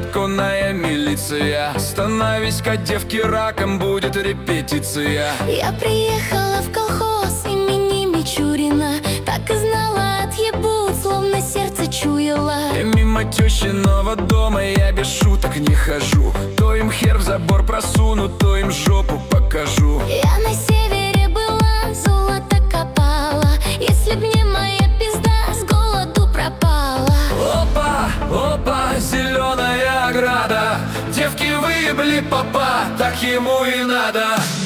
законная милиция. Становись-ка девки раком, будет репетиция. Я приехала в колхоз имени Мичурина. Так и знала, отъебут, словно сердце чуяла. И мимо тещиного дома я без шуток не хожу. То им хер в забор просуну, то им жопу покажу. Я на севере была, золото копала. Если б не моя пизда, с голоду пропала. Опа, опа, зеленая ограда. Девки выебли попа, так ему и надо.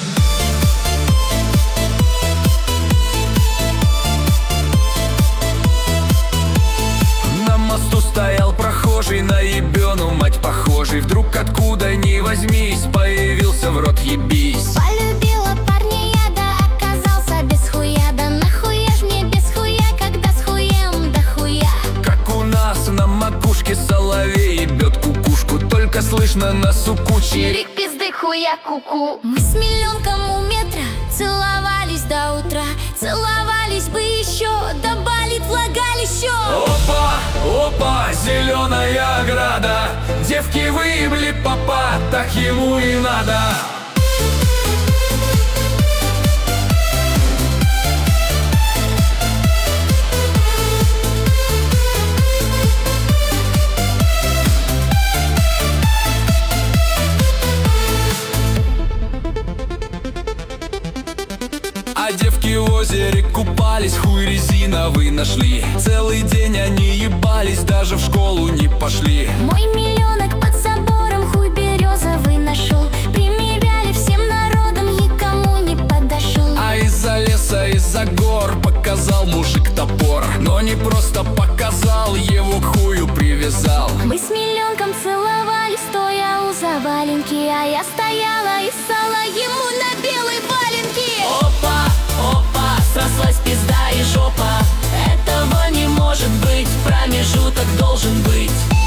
На мосту стоял прохожий, на ебену мать похожий. Вдруг откуда ни возьмись, появился в рот ебись. Полюбила парня я, да оказался без хуя. Да нахуя ж мне без хуя, когда с хуем да хуя. Как у нас на макушке соловей ебет кукушку, только слышно на сукуче Чирик пизды хуя куку. Мы с миллионком у метра целовались до утра. Целовались бы еще, да болит влагалище. Опа, опа, зеленая ограда. Девки выебли попа, так ему и надо. А девки в озере купались, хуй резиновый нашли. Целый день они ебались, даже в школу не пошли. Мой миллионок под забором хуй березовый нашел. Примеряли всем народом, никому не подошел. А из-за леса, из-за гор показал мужик топор. Но не просто показал, его к хую привязал. Мы с миллионком целовались, стоя у заваленки. А я стояла и ссала ему на белой валенке. Опа, опа, срослась пизда и жопа. Этого не может быть, промежуток должен быть.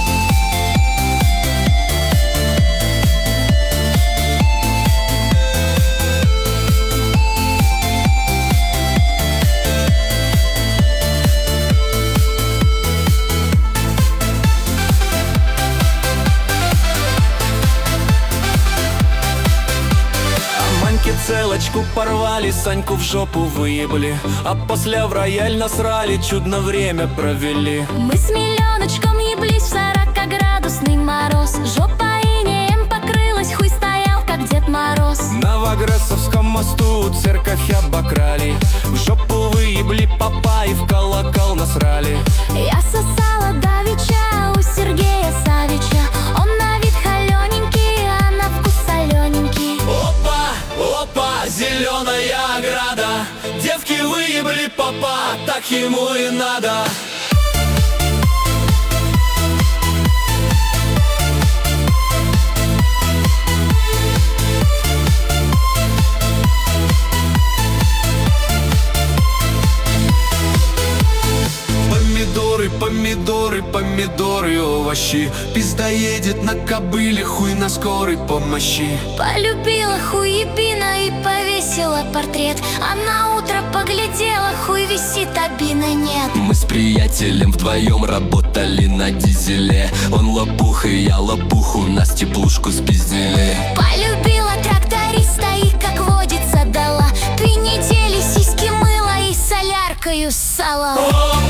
Целочку порвали, Саньку в жопу выебли. А после в рояль насрали, чудно время провели. Мы с миллионочком еблись в 40-градусный мороз. Жопа инеем покрылась, хуй стоял, как Дед Мороз. На Вагресовском мосту церковь обокрали. В жопу выебли попа и в колокол насрали. Я сосала давеча у Сергея Савича. Он на вид холененький, а на вкус солененький. Опа, опа, зеленая ограда. Девки выебли попа, так ему и надо. Помидоры, помидоры, помидоры и овощи. Пизда едет на кобыле, хуй на скорой помощи. Полюбила хуебина и повесила портрет. А на утро поглядела, хуй висит, а бина нет. Мы с приятелем вдвоем работали на дизеле. Он лопух и я лопуху, нас теплушку спиздили. Полюбила тракториста и, как водится, дала 2 недели сиськи мыла и соляркою ссала.